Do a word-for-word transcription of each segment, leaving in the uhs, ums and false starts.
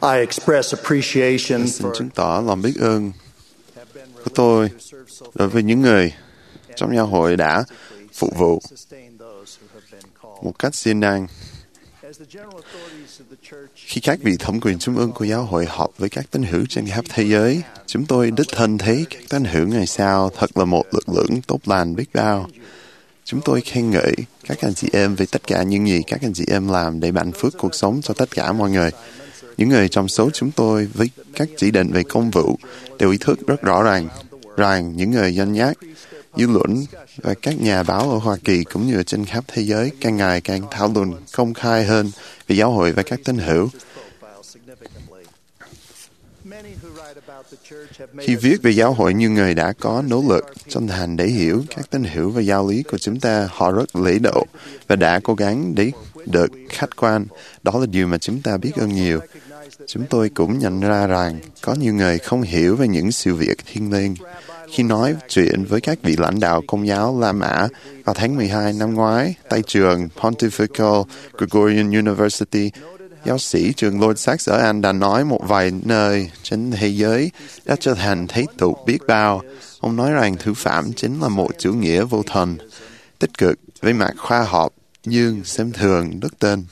I express appreciation Xin for chứng tỏ lòng biết ơn của tôi đối với những người trong giáo hội đã phục vụ một cách siêng năng. Khi các vị thẩm quyền trung ương của giáo hội họp với các tín hữu trên khắp thế giới, chúng tôi đích thân thấy các tín hữu ngày sau thật là một lực lượng tốt lành biết bao. Chúng tôi khen ngợi các anh chị em về tất cả những gì các anh chị em làm để ban phước cuộc sống cho tất cả mọi người. Những người trong số chúng tôi với các chỉ định về công vụ đều ý thức rất rõ ràng rằng những người dân nhát, dư luận và các nhà báo ở Hoa Kỳ cũng như trên khắp thế giới càng ngày càng thảo luận công khai hơn về giáo hội và các tín hữu. Khi viết về giáo hội, như người đã có nỗ lực chân thành để hiểu các tín hữu và giáo lý của chúng ta, họ rất lễ độ và đã cố gắng để được khách quan. Đó là điều mà chúng ta biết ơn nhiều. Chúng tôi cũng nhận ra rằng có nhiều người không hiểu về những sự việc thiêng liêng. Khi nói chuyện với các vị lãnh đạo Công giáo La Mã vào tháng mười hai năm ngoái tại trường Pontifical Gregorian University, giáo sĩ trường Lord Sachs ở Anh đã nói một vài nơi trên thế giới đã trở thành thế tục biết bao. Ông nói rằng thủ phạm chính là một chủ nghĩa vô thần, tích cực với mặt khoa học nhưng xem thường đức tin.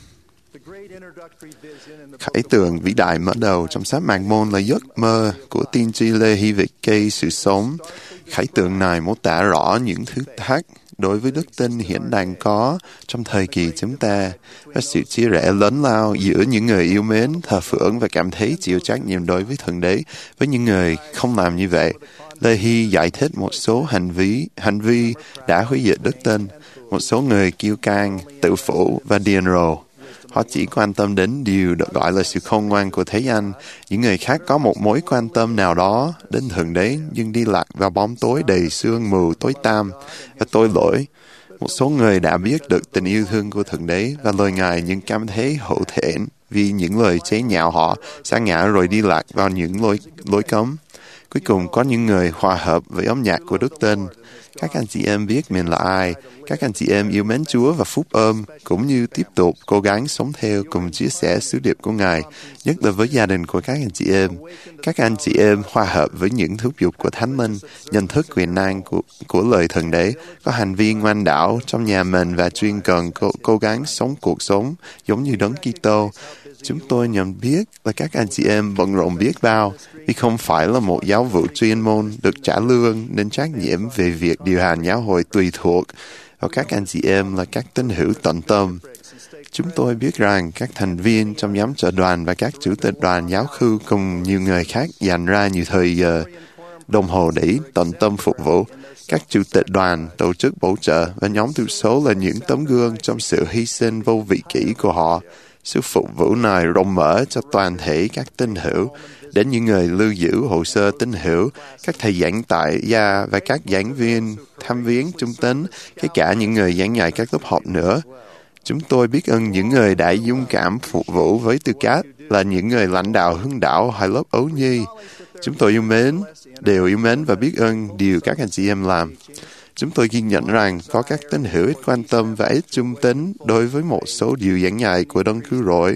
Khải tượng vĩ đại mở đầu trong sách Mạc Môn là giấc mơ của tiên tri Lê Hy về cây sự sống. Khải tượng này mô tả rõ những thử thách đối với đức tin hiện đang có trong thời kỳ chúng ta và sự chia rẽ lớn lao giữa những người yêu mến, thờ phượng và cảm thấy chịu trách nhiệm đối với Thượng Đế với những người không làm như vậy. Lê Hy giải thích một số hành vi, hành vi đã hủy diệt đức tin, một số người kiêu căng, tự phụ và điên rồ. Họ chỉ quan tâm đến điều được gọi là sự khôn ngoan của thế gian. Những người khác có một mối quan tâm nào đó đến Thượng Đế nhưng đi lạc vào bóng tối đầy sương mù tối tăm và tội lỗi. Một số người đã biết được tình yêu thương của Thượng Đế và lời Ngài nhưng cảm thấy hổ thẹn vì những lời chế nhạo họ, sa ngã rồi đi lạc vào những lối, lối cấm. Cuối cùng có những người hòa hợp với âm nhạc của đức tin. Các anh chị em biết mình là ai. Các anh chị em yêu mến Chúa và phúc ôm, cũng như tiếp tục cố gắng sống theo cùng chia sẻ sứ điệp của Ngài, nhất là với gia đình của các anh chị em. Các anh chị em hòa hợp với những thúc giục của Thánh Linh, nhận thức quyền năng của, của lời Thượng Đế, có hành vi ngoan đạo trong nhà mình và chuyên cần cố, cố gắng sống cuộc sống giống như Đấng Kitô. Chúng tôi nhận biết là các anh chị em bận rộn biết bao, vì không phải là một giáo vụ chuyên môn được trả lương nên trách nhiệm về việc điều hành giáo hội tùy thuộc vào các anh chị em là các tín hữu tận tâm. Chúng tôi biết rằng các thành viên trong giám trợ đoàn và các chủ tịch đoàn giáo khu cùng nhiều người khác dành ra nhiều thời giờ đồng hồ để tận tâm phục vụ. Các chủ tịch đoàn, tổ chức bổ trợ và nhóm thiểu số là những tấm gương trong sự hy sinh vô vị kỷ của họ. Sự phục vụ này rộng mở cho toàn thể các tín hữu, đến những người lưu giữ hồ sơ tín hữu, các thầy giảng tại gia và các giảng viên, tham viếng trung tín, kể cả những người giảng dạy các lớp học nữa. Chúng tôi biết ơn những người đã dũng cảm phục vụ với tư cách là những người lãnh đạo hướng đạo hay lớp ấu nhi. Chúng tôi yêu mến, đều yêu mến và biết ơn điều các anh chị em làm. Chúng tôi ghi nhận rằng có các tín hữu ít quan tâm và ít trung tín đối với một số điều giảng dạy của Đấng Cứu Rỗi.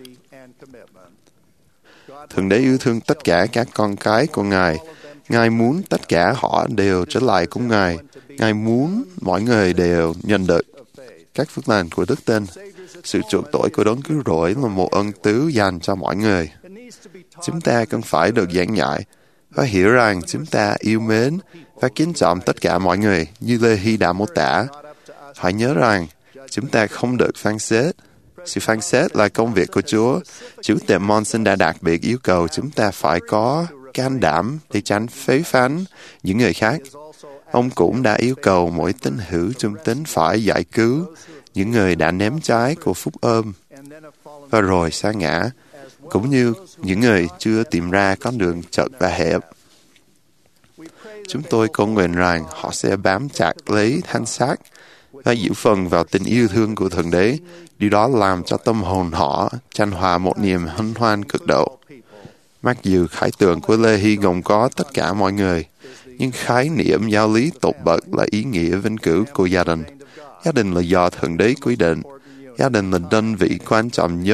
Thượng Đế yêu thương tất cả các con cái của Ngài. Ngài muốn tất cả họ đều trở lại cùng Ngài. Ngài muốn mọi người đều nhận được các phước lành của đức tin. Sự chuộc tội của Đấng Cứu Rỗi là một ân tứ dành cho mọi người. Chúng ta cần phải được giảng dạy và hiểu rằng chúng ta yêu mến và kính trọng tất cả mọi người như Lê Hy đã mô tả. Hãy nhớ rằng chúng ta không được phán xét. Sự phán xét là công việc của Chúa. Chủ tịch Monson đã đặc biệt yêu cầu chúng ta phải có can đảm để tránh phê phán những người khác. Ông cũng đã yêu cầu mỗi tín hữu trung tín phải giải cứu những người đã ném trái của phúc ôm và rồi sa ngã, cũng như những người chưa tìm ra con đường chật và hẹp. Chúng tôi cầu nguyện rằng họ sẽ bám chặt lấy thanh xác và giữ phần vào tình yêu thương của Thượng Đế. Điều đó làm cho tâm hồn họ chan hòa một niềm hân hoan cực độ. Mặc dù khải tượng của Lê Hy gồm có tất cả mọi người, nhưng khái niệm giáo lý tột bậc là ý nghĩa vĩnh cửu của gia đình. Gia đình là do Thượng Đế quy định. Gia đình là đơn vị quan trọng nhất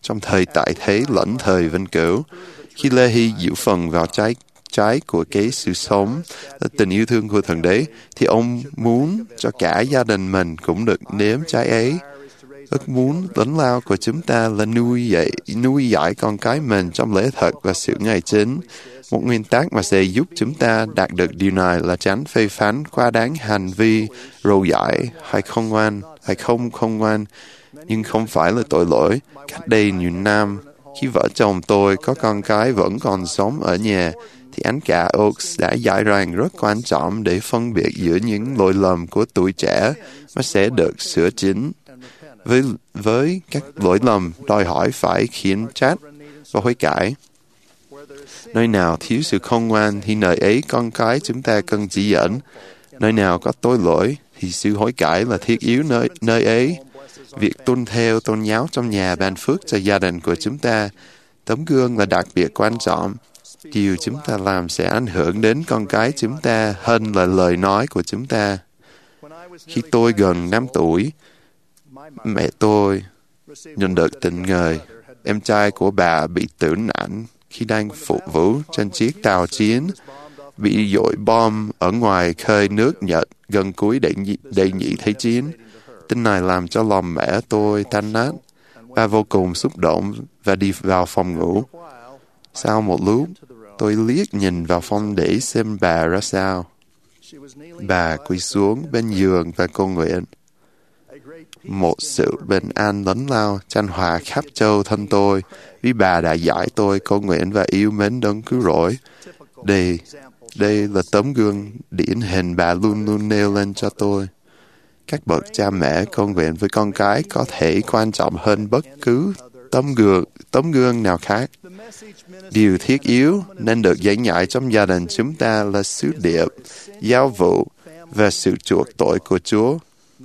trong thời tại thế lẫn thời vĩnh cửu. Khi Lê-hi giữ phần vào trái trái của cái sự sống, tình yêu thương của Thượng Đế, thì ông muốn cho cả gia đình mình cũng được nếm trái ấy. Ước muốn lớn lao của chúng ta là nuôi dạy, nuôi dạy con cái mình trong lễ thật và sự ngày chính. Một nguyên tắc mà sẽ giúp chúng ta đạt được điều này là tránh phê phán quá đáng hành vi râu dại hay không ngoan, hay không không ngoan, nhưng không phải là tội lỗi. Cách đây nhiều năm, khi vợ chồng tôi có con cái vẫn còn sống ở nhà, thì anh cả Oaks đã dạy rằng rất quan trọng để phân biệt giữa những lỗi lầm của tuổi trẻ mà sẽ được sửa chữa. Với, với các lỗi lầm đòi hỏi phải khiển trách và hối cải. Nơi nào thiếu sự khôn ngoan thì nơi ấy con cái chúng ta cần chỉ dẫn. Nơi nào có tội lỗi thì sự hối cải là thiết yếu nơi, nơi ấy. Việc tuân theo tôn giáo trong nhà ban phước cho gia đình của chúng ta. Tấm gương là đặc biệt quan trọng. Điều chúng ta làm sẽ ảnh hưởng đến con cái chúng ta hơn là lời nói của chúng ta. Khi tôi gần năm tuổi, mẹ tôi nhận được tin người em trai của bà bị tử nạn khi đang phục vụ trên chiếc tàu chiến, bị dội bom ở ngoài khơi nước Nhật gần cuối đệ, nhị, đệ nhị thế chiến. Tin này làm cho lòng mẹ tôi tan nát. Bà vô cùng xúc động và đi vào phòng ngủ. Sau một lúc, tôi liếc nhìn vào phòng để xem bà ra sao. Bà quỳ xuống bên giường và cầu nguyện. Một sự bình an lớn lao chan hòa khắp châu thân tôi, vì bà đã dạy tôi cầu nguyện và yêu mến Đấng cứu rỗi. Đây, đây là tấm gương điển hình bà luôn luôn nêu lên cho tôi. Các bậc cha mẹ cầu nguyện với con cái có thể quan trọng hơn bất cứ tấm gương, tấm gương nào khác. Điều thiết yếu nên được dạy dạy trong gia đình chúng ta là sứ điệp, giáo vụ và sự chuộc tội của Chúa.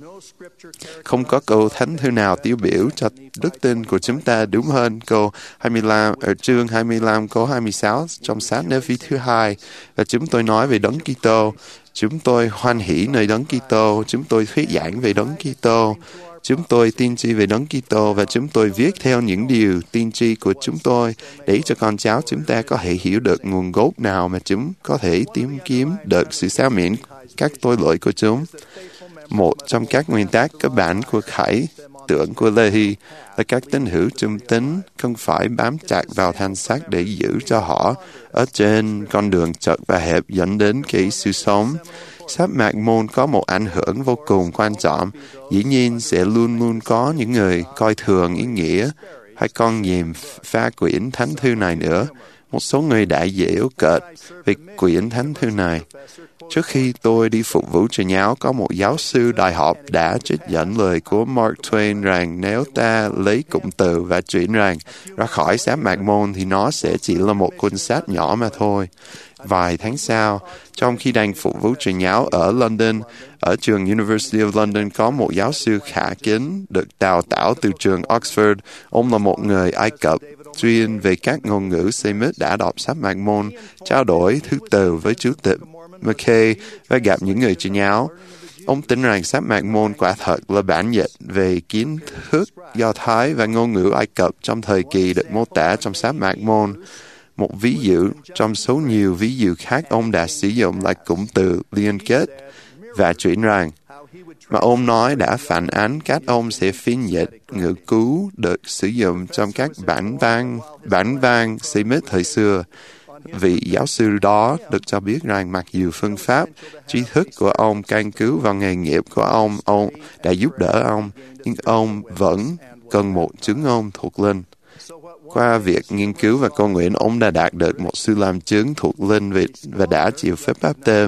Không có câu thánh thư nào tiêu biểu cho đức tin của chúng ta đúng hơn câu hai mươi lăm, ở chương hai mươi lăm câu hai mươi sáu trong sách Né-phi thứ hai. Và chúng tôi nói về Đấng Kitô. Chúng tôi hoan hỷ nơi Đấng Kitô. Chúng tôi thuyết giảng về Đấng Kitô. Chúng tôi tiên tri về Đấng Kitô và chúng tôi viết theo những điều tiên tri của chúng tôi để cho con cháu chúng ta có thể hiểu được nguồn gốc nào mà chúng có thể tìm kiếm được sự xá miễn các tội lỗi của chúng. Một trong các nguyên tắc cơ bản của khải tượng của Lê-hi là các tín hữu trung tín không phải bám chặt vào thanh sắt để giữ cho họ ở trên con đường chật và hẹp dẫn đến cái sự sống. Sáp mạc môn có một ảnh hưởng vô cùng quan trọng. Dĩ nhiên sẽ luôn luôn có những người coi thường ý nghĩa hay con nhìm pha quyển thánh thư này nữa. Một số người đã dễu cợt về quyển thánh thư này. Trước khi tôi đi phục vụ truyền giáo, có một giáo sư đại học đã trích dẫn lời của Mark Twain rằng nếu ta lấy cụm từ và chuyển rằng ra khỏi sáp mạc môn thì nó sẽ chỉ là một cuốn sách nhỏ mà thôi. Vài tháng sau, trong khi đang phục vụ truyền giáo ở London, ở trường University of London có một giáo sư khả kính được đào tạo từ trường Oxford. Ông là một người Ai Cập chuyên về các ngôn ngữ Semit đã đọc sáp mạc môn, trao đổi thứ từ với chủ tịch McKay và gặp những người truyền giáo. Ông tin rằng sáp mạc môn quả thật là bản dịch về kiến thức Do Thái và ngôn ngữ Ai Cập trong thời kỳ được mô tả trong sáp mạc môn. Một ví dụ trong số nhiều ví dụ khác ông đã sử dụng là cụm từ liên kết và chuyển rằng, mà ông nói đã phản ánh cách ông sẽ phiên dịch ngữ cứu được sử dụng trong các bản văn, bản văn Semit thời xưa. Vị giáo sư đó được cho biết rằng mặc dù phương pháp, trí thức của ông căn cứ vào nghề nghiệp của ông, ông đã giúp đỡ ông, nhưng ông vẫn cần một chứng ông thuộc linh. Qua việc nghiên cứu và cầu nguyện, ông đã đạt được một sự làm chứng thuộc linh và đã chịu phép báp têm.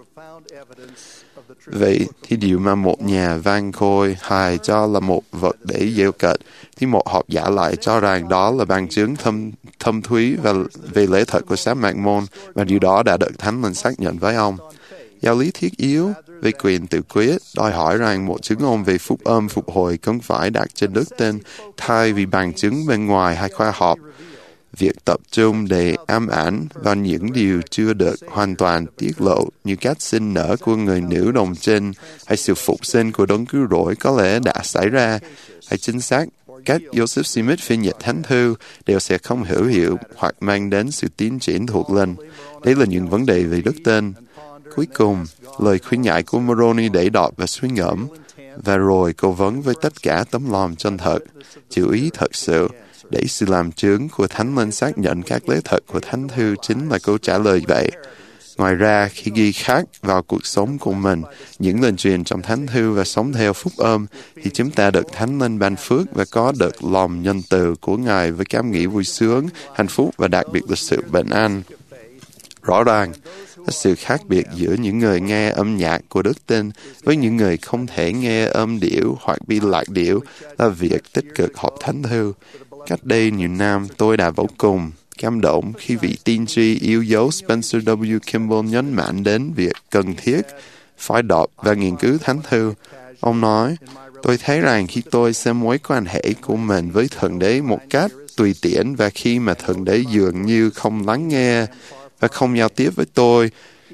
Vậy thì điều mà một nhà văn khôi hài cho là một vật để giễu cợt, thì một học giả lại cho rằng đó là bằng chứng thâm, thâm thúy và về lẽ thật của sáp mạc môn, và điều đó đã được Thánh Linh xác nhận với ông. Giáo lý thiết yếu về quyền tự quyết đòi hỏi rằng một chứng ông về phúc âm phục hồi không phải đặt trên đức tin thay vì bằng chứng bên ngoài hay khoa học. Việc tập trung để ám ảnh vào những điều chưa được hoàn toàn tiết lộ như cách sinh nở của người nữ đồng trinh hay sự phục sinh của Đấng cứu rỗi có lẽ đã xảy ra, hay chính xác Cách Joseph Smith phiên dịch thánh thư đều sẽ không hữu hiệu hoặc mang đến sự tiến triển thuộc linh. Đấy là những vấn đề về đức tin. Cuối cùng, lời khuyên nhại của Moroni để đọc và suy ngẫm, và rồi cố vấn với tất cả tấm lòng chân thật, chịu ý thật sự, để sự làm chứng của Thánh Linh xác nhận các lẽ thật của Thánh Thư chính là câu trả lời vậy. Ngoài ra, khi ghi khắc vào cuộc sống của mình những lời truyền trong Thánh Thư và sống theo phúc âm, thì chúng ta được Thánh Linh ban phước và có được lòng nhân từ của Ngài với cảm nghĩ vui sướng, hạnh phúc và đặc biệt là sự bình an. Rõ ràng, có sự khác biệt giữa những người nghe âm nhạc của đức tin với những người không thể nghe âm điệu hoặc bị lạc điệu là việc tích cực học Thánh Thư. Cách đây nhiều năm, tôi đã vô cùng cảm động khi vị tiên tri yêu dấu Spencer W. Kimball nhấn mạnh đến việc cần thiết phải đọc và nghiên cứu Thánh Thư. Ông nói, tôi thấy rằng khi tôi xem mối quan hệ của mình với Thượng Đế một cách tùy tiện và khi mà Thượng Đế dường như không lắng nghe và không giao tiếp với tôi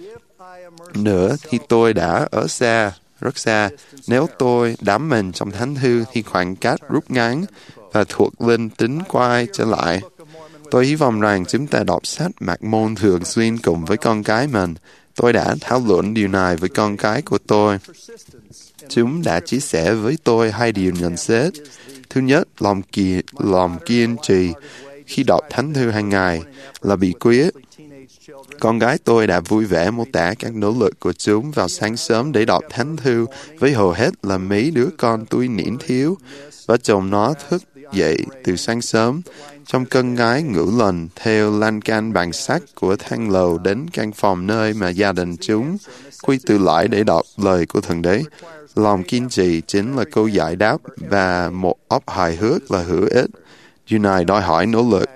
nữa thì tôi đã ở xa, rất xa. Nếu tôi đắm mình trong Thánh Thư thì khoảng cách rút ngắn và thuộc linh tính quay trở lại. Tôi hy vọng rằng chúng ta đọc sách Mạc Môn thường xuyên cùng với con cái mình. Tôi đã thảo luận điều này với con cái của tôi. Chúng đã chia sẻ với tôi hai điều nhận xét. Thứ nhất, lòng, kỳ, lòng kiên trì khi đọc Thánh Thư hàng ngày là bí quyết. Con gái tôi đã vui vẻ mô tả các nỗ lực của chúng vào sáng sớm để đọc Thánh Thư với hầu hết là mấy đứa con tuổi niên thiếu. Vợ chồng nó thức dậy từ sáng sớm, trong cơn ngái ngủ lần theo lan can bằng sắt của thang lầu đến căn phòng nơi mà gia đình chúng quy tụ lại để đọc lời của Thượng Đế. Lòng kiên trì chính là câu giải đáp và một óc hài hước là hữu ích. Điều này đòi hỏi nỗ lực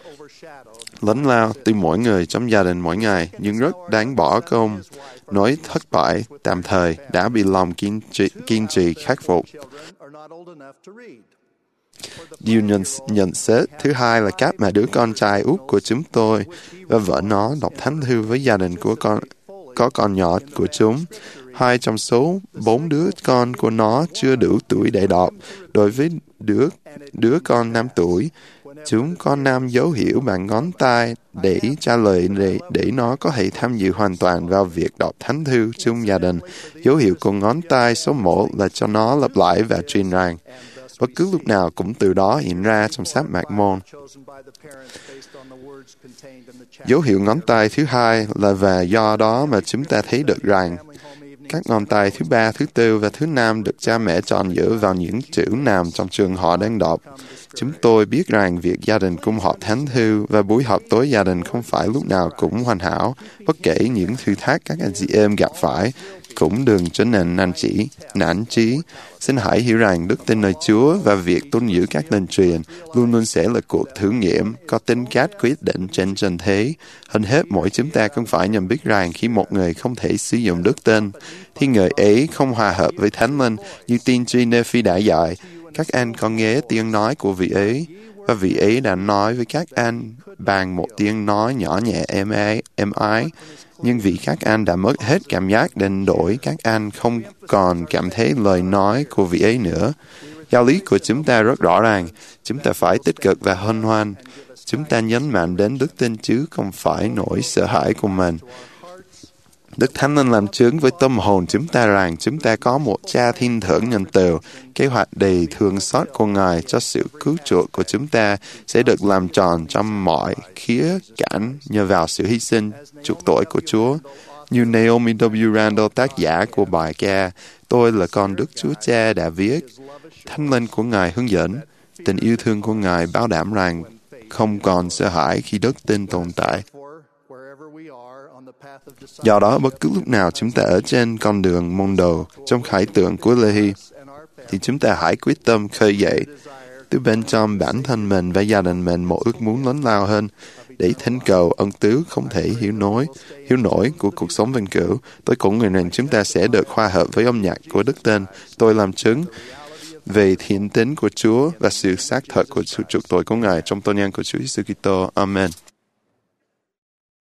lớn lao từ mỗi người trong gia đình mỗi ngày, nhưng rất đáng bỏ công. Nói thất bại tạm thời đã bị lòng kiên trì, kiên trì khắc phục. Điều nhận, nhận xét thứ hai là cách mà đứa con trai út của chúng tôi và vợ nó đọc Thánh Thư với gia đình của con có con nhỏ của chúng. Hai trong số bốn đứa con của nó chưa đủ tuổi để đọc. Đối với đứa đứa con năm tuổi, chúng có năm dấu hiệu bằng ngón tay để trả lời để, để nó có thể tham dự hoàn toàn vào việc đọc Thánh Thư chung gia đình. Dấu hiệu của ngón tay số một là cho nó lặp lại và truyền rằng. Bất cứ lúc nào cũng từ đó hiện ra trong sách Mạc Môn. Dấu hiệu ngón tay thứ hai là và do đó mà chúng ta thấy được rằng các ngón tay thứ ba, thứ tư và thứ năm được cha mẹ chọn dựa vào những chữ nằm trong trường họ đang đọc. Chúng tôi biết rằng việc gia đình cùng học Thánh Thư và buổi học tối gia đình không phải lúc nào cũng hoàn hảo. Bất kể những thử thách các anh chị em gặp phải, cũng đừng trở nên nản chí, nản chí. Xin hãy hiểu rằng đức tin nơi Chúa và việc tuân giữ các lời truyền luôn luôn sẽ là cuộc thử nghiệm có tính cách quyết định trên trần thế. Hơn hết, mỗi chúng ta cũng phải nhận biết rằng khi một người không thể sử dụng đức tin, thì người ấy không hòa hợp với Thánh Linh như tiên tri Nephi đã dạy. Các anh có nghe tiếng nói của vị ấy, và vị ấy đã nói với các anh bằng một tiếng nói nhỏ nhẹ êm ái, êm ái. Nhưng vì các anh đã mất hết cảm giác đến đổi, các anh không còn cảm thấy lời nói của vị ấy nữa. Giáo lý của chúng ta rất rõ ràng, chúng ta phải tích cực và hân hoan. Chúng ta nhấn mạnh đến đức tin chứ không phải nỗi sợ hãi của mình. Đức Thánh Linh làm chứng với tâm hồn chúng ta rằng chúng ta có một Cha thiên thượng nhân từ. Kế hoạch đầy thương xót của Ngài cho sự cứu chuộc của chúng ta sẽ được làm tròn trong mọi khía cạnh nhờ vào sự hy sinh chuộc tội của Chúa. Như Naomi W. Randall, tác giả của bài ca Tôi là con Đức Chúa Cha đã viết, Thánh Linh của Ngài hướng dẫn, tình yêu thương của Ngài bảo đảm rằng không còn sợ hãi khi đức tin tồn tại. Do đó, bất cứ lúc nào chúng ta ở trên con đường môn đồ trong khải tượng của Lê-hi, thì chúng ta hãy quyết tâm khơi dậy từ bên trong bản thân mình và gia đình mình một ước muốn lớn lao hơn để thỉnh cầu ân tứ không thể hiểu nổi, hiểu nổi của cuộc sống vĩnh cửu. Tôi cũng nguyện rằng chúng ta sẽ được hòa hợp với âm nhạc của đức tin. Tôi làm chứng về thiện tính của Chúa và sự xác thật của sự chuộc tội của Ngài trong tôn nhân của Chúa Giêsu Kitô. Amen.